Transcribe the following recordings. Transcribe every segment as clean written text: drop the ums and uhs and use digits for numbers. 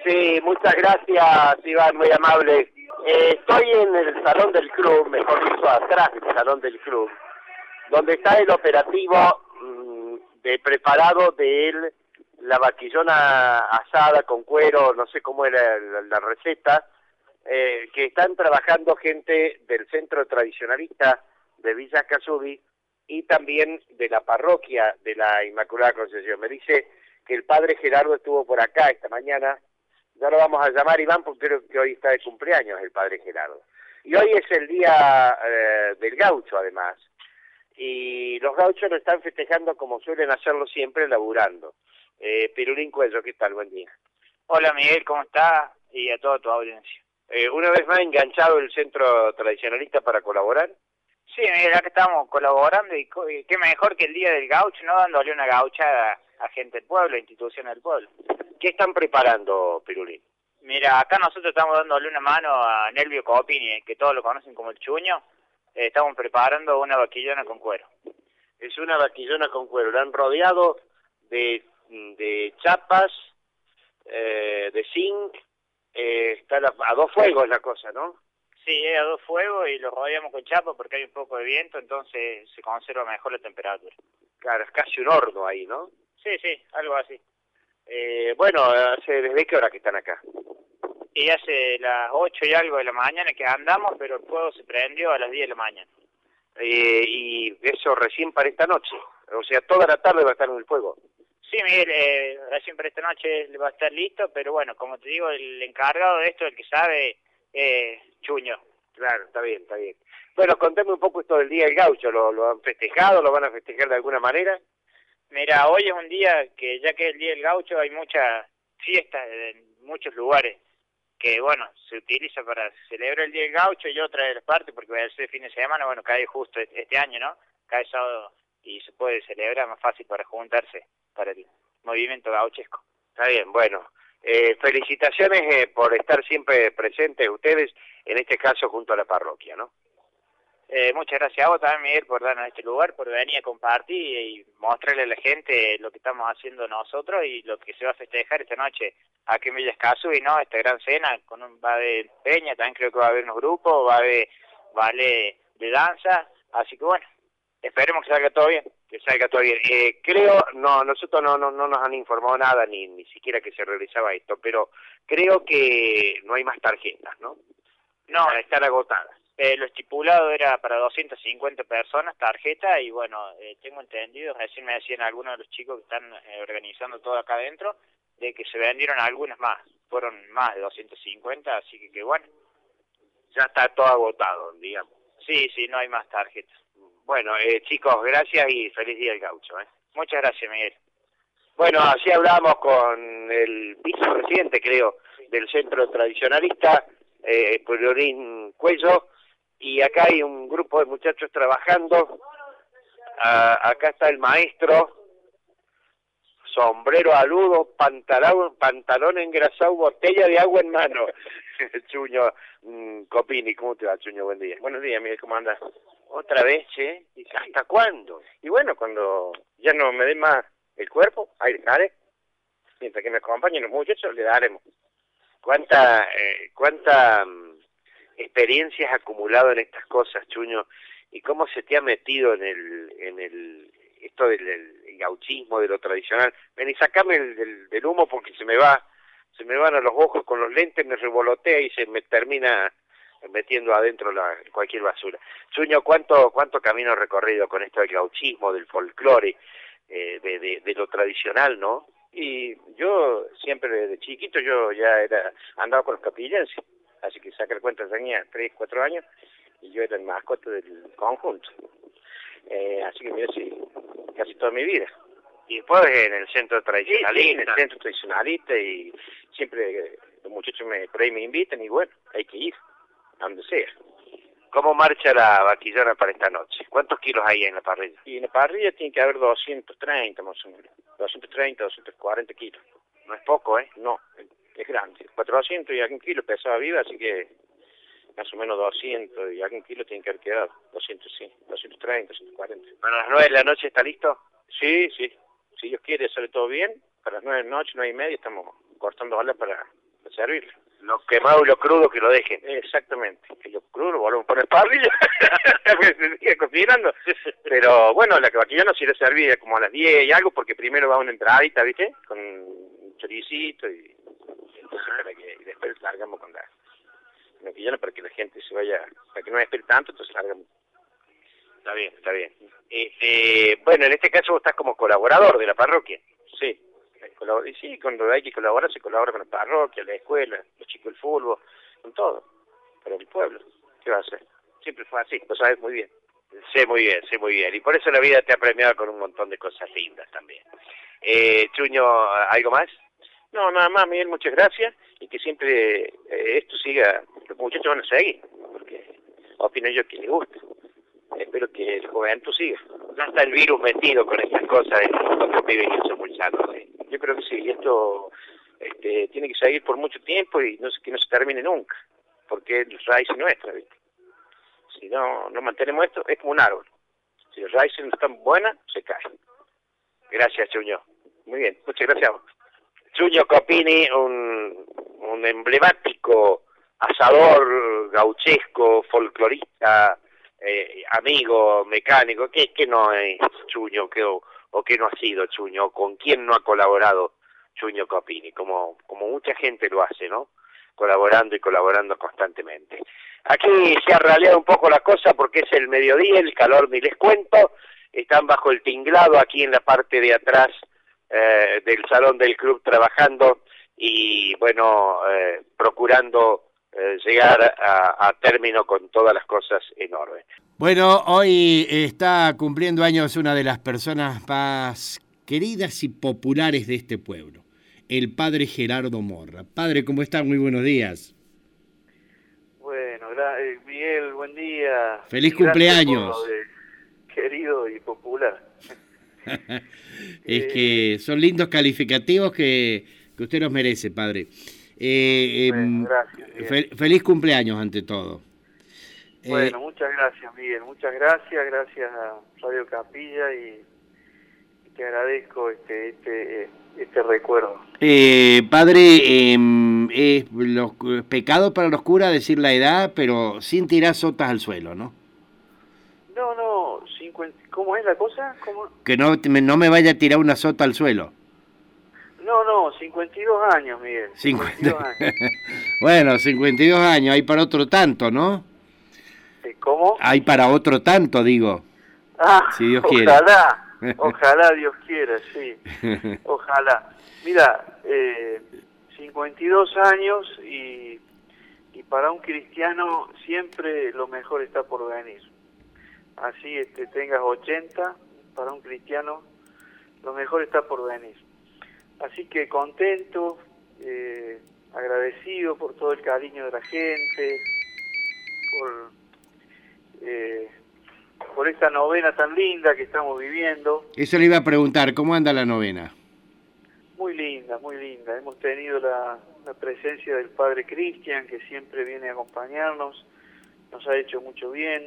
Sí, muchas gracias, Iván, muy amable. Estoy en el salón del club, mejor dicho, atrás del salón del club, donde está el operativo de preparado de la vaquillona asada con cuero, no sé cómo era la receta, que están trabajando gente del centro tradicionalista de Villa Casubi y también de la parroquia de la Inmaculada Concepción. Me dice que el padre Gerardo estuvo por acá esta mañana. Ya lo vamos a llamar, Iván, porque creo que hoy está de cumpleaños el padre Gerardo. Y hoy es el día del gaucho, además. Y los gauchos lo están festejando como suelen hacerlo siempre, laburando. Pirulín Cuello, ¿qué tal? Buen día. Hola Miguel, ¿cómo estás? Y a toda tu audiencia. Una vez más enganchado el centro tradicionalista para colaborar. Sí, Miguel, acá estamos colaborando y qué mejor que el Día del Gaucho, ¿no? Dándole una gauchada a gente del pueblo, a instituciones del pueblo. ¿Qué están preparando, Pirulín? Mira, acá nosotros estamos dándole una mano a Nelvio Copini, que todos lo conocen como el Chuño. Estamos preparando una vaquillona con cuero. Es una vaquillona con cuero. La han rodeado de chapas, de zinc. Está a dos fuegos la cosa, ¿no? Sí, es a dos fuegos y lo rodeamos con chapa porque hay un poco de viento, entonces se conserva mejor la temperatura. Claro, es casi un horno ahí, ¿no? Sí, algo así. Bueno, ¿desde qué hora que están acá? Y hace las 8 y algo de la mañana que andamos, pero el fuego se prendió a las 10 de la mañana. Y eso recién para esta noche, o sea, toda la tarde va a estar en el fuego. Sí, Miguel, recién para esta noche va a estar listo, pero bueno, como te digo, el encargado de esto, el que sabe, Chuño. Claro, está bien, está bien. Bueno, contame un poco esto del Día del Gaucho, ¿lo han festejado, lo van a festejar de alguna manera? Mira, hoy es un día que ya que es el Día del Gaucho hay muchas fiestas en muchos lugares que, bueno, se utiliza para celebrar el Día del Gaucho y otra de las partes, porque va a ser fin de semana, bueno, cae justo este año, ¿no? Cae sábado y se puede celebrar más fácil para juntarse para el movimiento gauchesco. Está bien, bueno. Felicitaciones por estar siempre presentes ustedes, en este caso junto a la parroquia, ¿no? Muchas gracias a vos también, Miguel, por darnos este lugar, por venir a compartir y mostrarle a la gente lo que estamos haciendo nosotros y lo que se va a festejar esta noche aquí en Villa Casubi, ¿no? Esta gran cena, va a haber peña, también creo que va a haber unos grupos, va a haber ballet de danza, así que bueno, esperemos que salga todo bien. Que salga todo bien. Nosotros no nos han informado nada, ni siquiera que se realizaba esto, pero creo que no hay más tarjetas, ¿no? No, están agotadas. Lo estipulado era para 250 personas, tarjeta, y bueno, tengo entendido, recién me decían algunos de los chicos que están organizando todo acá adentro, de que se vendieron algunas más, fueron más de 250, así que bueno. Ya está todo agotado, digamos. Sí, no hay más tarjetas. Bueno, chicos, gracias y feliz Día del Gaucho. Muchas gracias, Miguel. Bueno, así hablamos con el vicepresidente, creo, del Centro Tradicionalista, Pirulín Cuello, y acá hay un grupo de muchachos trabajando. Acá está el maestro, sombrero aludo, pantalón engrasado, botella de agua en mano. Chuño Copini, ¿cómo te va, Chuño? Buen día. Buenos días, Miguel, ¿cómo andas? ¿Otra vez, che? ¿Hasta cuándo? Y bueno, cuando ya no me dé más el cuerpo, ahí dejaré. Mientras que me acompañen los muchachos, le daremos. ¿Cuánta experiencia has acumulado en estas cosas, Chuño? ¿Y cómo se te ha metido en esto del gauchismo, de lo tradicional? Ven y sacame del humo porque se me van a los ojos con los lentes, me revolotea y se me termina metiendo adentro cualquier basura. Chuño, ¿cuánto camino recorrido con esto del gauchismo, del folclore, de lo tradicional, ¿no? Y yo siempre desde chiquito, yo ya andaba con los capillenses, así que sacar cuenta tenía 3, 4 años y yo era el mascota del conjunto. Así que mira, sí, casi toda mi vida. Y después en el centro tradicionalista. Sí, en el centro tradicionalista y siempre los muchachos por ahí me invitan y bueno, hay que ir, a donde sea. ¿Cómo marcha la vaquillona para esta noche? ¿Cuántos kilos hay en la parrilla? Y en la parrilla tiene que haber 230 más o menos, 230, 240 kilos. No es poco, ¿eh? No, es grande. 400 y algún kilo pesaba viva, así que más o menos 200 y algún kilo tiene que haber quedado. 200, sí, 230, 240. ¿Para las 9 de la noche está listo? Sí. Si Dios quiere, sale todo bien. Para las 9 de la noche, 9:30, estamos cortando alas para servirlo. Lo quemado y lo crudo que lo dejen. Exactamente, que lo crudo lo volvemos a poner parrilla, que se sigue cocinando. Pero bueno, la vaquillona sí le servía como a las 10 y algo, porque primero va una entradita, ¿viste? Con un choricito y y después largamos con la vaquillona para que la gente se vaya, para que no espere tanto, entonces largamos. Está bien, está bien. Bueno, en este caso vos estás como colaborador de la parroquia. Sí. Y sí, cuando hay que colaborar, se colabora con la parroquia, la escuela, los chicos del fútbol, con todo, para el pueblo. ¿Qué va a hacer? Siempre fue así, lo sabes muy bien. Sé muy bien, sé muy bien. Y por eso la vida te ha premiado con un montón de cosas lindas también. Chuño, ¿algo más? No, nada más, Miguel, muchas gracias, y que siempre esto siga, los muchachos van a seguir, porque opino yo que les gusta. Espero que el juventud siga. No está el virus metido con estas cosas del mundo que viven y son muy sanos. Yo creo que sí, y esto tiene que seguir por mucho tiempo y que no se termine nunca, porque es raíz nuestra, ¿viste? Si no mantenemos esto, es como un árbol. Si las raíces no están buenas, se caen. Gracias, Chuño. Muy bien, muchas gracias a vos. Chuño Copini, un emblemático asador gauchesco, folclorista, amigo, mecánico. ¿Qué no es Chuño? ¿O qué no ha sido Chuño? ¿Con quién no ha colaborado Chuño Copini? Como mucha gente lo hace, ¿no? Colaborando y colaborando constantemente. Aquí se ha raleado un poco la cosa porque es el mediodía, el calor ni les cuento. Están bajo el tinglado aquí en la parte de atrás del salón del club trabajando y bueno, procurando llegar a término con todas las cosas en orden. Bueno, hoy está cumpliendo años una de las personas más queridas y populares de este pueblo, el padre Gerardo Morra. Padre, ¿cómo está? Muy buenos días. Bueno, Miguel, buen día. ¡Feliz cumpleaños! Querido y popular. Es que son lindos calificativos que usted los merece, padre. Bueno, gracias. Feliz cumpleaños ante todo. Bueno, muchas gracias, Miguel. Muchas gracias a Radio Capilla y te agradezco este recuerdo. Padre, es pecado para los curas decir la edad, pero sin tirar sotas al suelo, ¿no? No, 50, ¿cómo es la cosa? ¿Cómo? Que no me vaya a tirar una sota al suelo. No, 52 años, Miguel. 52 años. Bueno, 52 años, hay para otro tanto, ¿no? ¿Cómo? Hay para otro tanto, digo. Si Dios quiere. Ojalá Dios quiera, sí. Ojalá. Mira, 52 años y para un cristiano siempre lo mejor está por venir. Así tengas 80, para un cristiano lo mejor está por venir. Así que contento, agradecido por todo el cariño de la gente, por esta novena tan linda que estamos viviendo. Eso le iba a preguntar, ¿cómo anda la novena? Muy linda, muy linda. Hemos tenido la presencia del Padre Cristian, que siempre viene a acompañarnos, nos ha hecho mucho bien.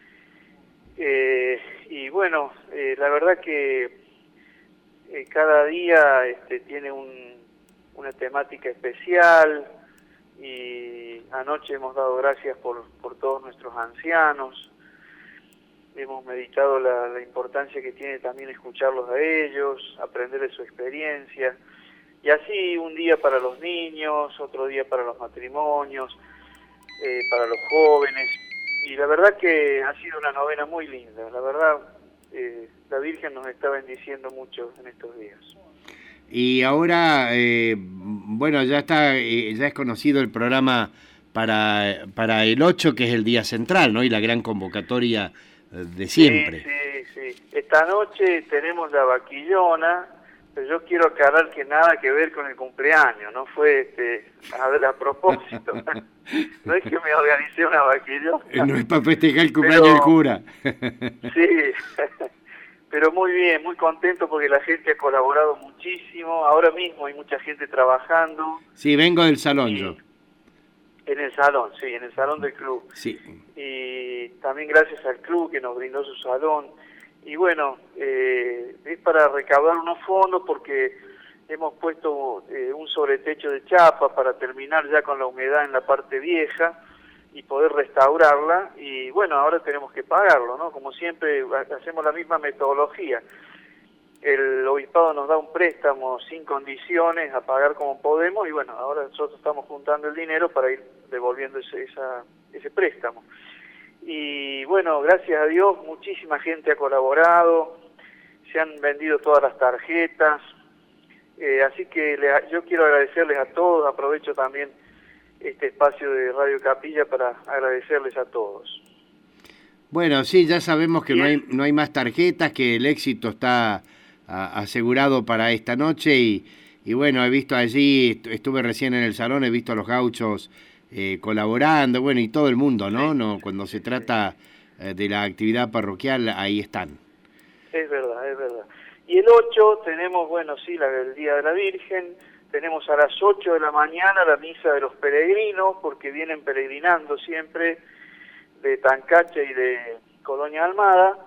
Y bueno, la verdad que cada día tiene una temática especial, y anoche hemos dado gracias por todos nuestros ancianos. Hemos meditado la importancia que tiene también escucharlos a ellos, aprender de su experiencia, y así un día para los niños, otro día para los matrimonios, para los jóvenes, y la verdad que ha sido una novena muy linda. La verdad, la Virgen nos está bendiciendo mucho en estos días. Y ahora, bueno, ya es conocido el programa para el 8, que es el día central, ¿no? Y la gran convocatoria de siempre. Sí. Esta noche tenemos la vaquillona, pero yo quiero aclarar que nada que ver con el cumpleaños, no fue a propósito. No es que me organicé una vaquillona. No es para festejar el cumpleaños del cura. Sí, pero muy bien, muy contento porque la gente ha colaborado muchísimo. Ahora mismo hay mucha gente trabajando. Sí, vengo del salón yo. En el salón, sí, en el salón del club. Sí. Y también gracias al club que nos brindó su salón. Y bueno, es para recaudar unos fondos porque hemos puesto un sobretecho de chapa para terminar ya con la humedad en la parte vieja y poder restaurarla, y bueno, ahora tenemos que pagarlo, ¿no? Como siempre hacemos la misma metodología. El obispado nos da un préstamo sin condiciones, a pagar como podemos, y bueno, ahora nosotros estamos juntando el dinero para ir devolviendo ese préstamo. Y bueno, gracias a Dios, muchísima gente ha colaborado, se han vendido todas las tarjetas, así que yo quiero agradecerles a todos, aprovecho también este espacio de Radio Capilla para agradecerles a todos. Bueno, sí, ya sabemos que no hay más tarjetas, que el éxito está asegurado para esta noche y bueno, he visto allí, estuve recién en el salón, he visto a los gauchos colaborando, bueno, y todo el mundo, ¿no? Sí. No, cuando se trata de la actividad parroquial, ahí están. Es verdad, es verdad. Y el 8 tenemos, bueno, sí, el Día de la Virgen, tenemos a las 8 de la mañana la misa de los peregrinos, porque vienen peregrinando siempre de Tancacha y de Colonia Almada.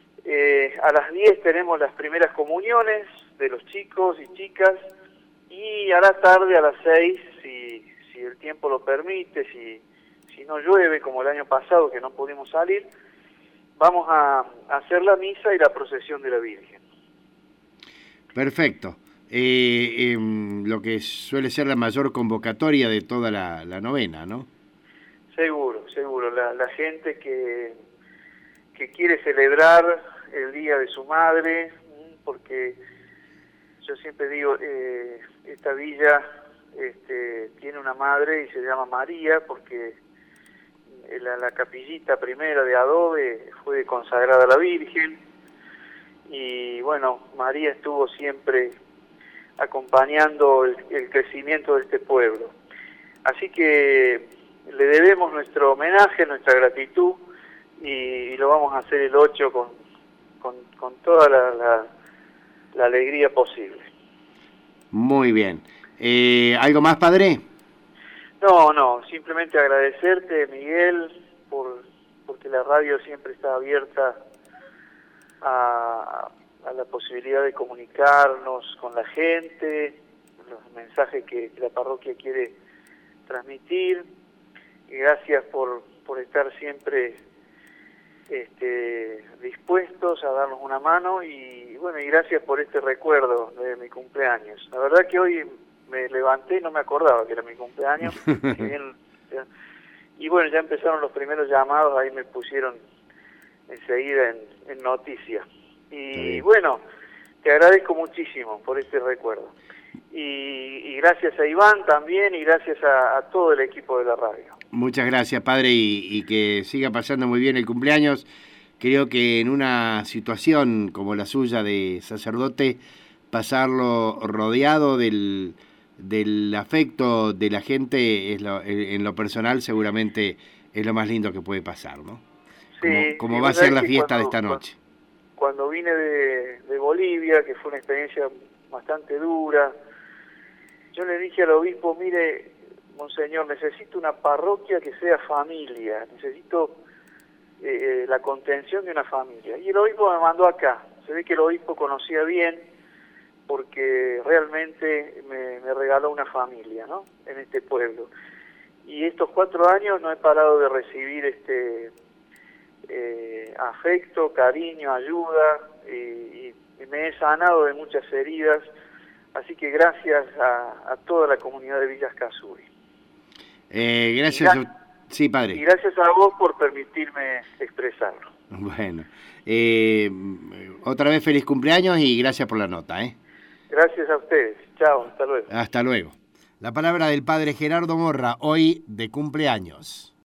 A las 10 tenemos las primeras comuniones de los chicos y chicas, y a la tarde, a las 6, si el tiempo lo permite, si no llueve como el año pasado que no pudimos salir, vamos a hacer la misa y la procesión de la Virgen. Perfecto. Lo que suele ser la mayor convocatoria de toda la novena, ¿no? Seguro. La gente que quiere celebrar el día de su madre, porque yo siempre digo, esta villa tiene una madre y se llama María, porque la capillita primera de adobe fue consagrada a la Virgen, y bueno, María estuvo siempre acompañando el crecimiento de este pueblo. Así que le debemos nuestro homenaje, nuestra gratitud, y lo vamos a hacer el 8 con toda la alegría posible. Muy bien. ¿Algo más, padre? No, simplemente agradecerte, Miguel, porque la radio siempre está abierta a la posibilidad de comunicarnos con la gente, los mensajes que la parroquia quiere transmitir, y gracias por estar siempre dispuestos a darnos una mano, y bueno, y gracias por este recuerdo de mi cumpleaños. La verdad que hoy me levanté y no me acordaba que era mi cumpleaños. Y bueno, ya empezaron los primeros llamados, ahí me pusieron enseguida en noticias. Y bueno, te agradezco muchísimo por este recuerdo. Y gracias a Iván también, y gracias a todo el equipo de la radio. Muchas gracias, padre, y que siga pasando muy bien el cumpleaños. Creo que en una situación como la suya de sacerdote, pasarlo rodeado del afecto de la gente en lo personal seguramente es lo más lindo que puede pasar, ¿no? Sí, como va a ser la fiesta de esta noche. Cuando vine de Bolivia, que fue una experiencia bastante dura, yo le dije al obispo, mire, monseñor, necesito una parroquia que sea familia, necesito la contención de una familia. Y el obispo me mandó acá. Se ve que el obispo conocía bien, porque realmente me regaló una familia, ¿no?, en este pueblo. Y estos 4 años no he parado de recibir afecto, cariño, ayuda, y me he sanado de muchas heridas, así que gracias a toda la comunidad de Villas Casuri. Gracias. Sí, padre. Y gracias a vos por permitirme expresarlo. Bueno, otra vez feliz cumpleaños y gracias por la nota, ¿eh? Gracias a ustedes. Chao, hasta luego. Hasta luego. La palabra del padre Gerardo Morra, hoy de cumpleaños.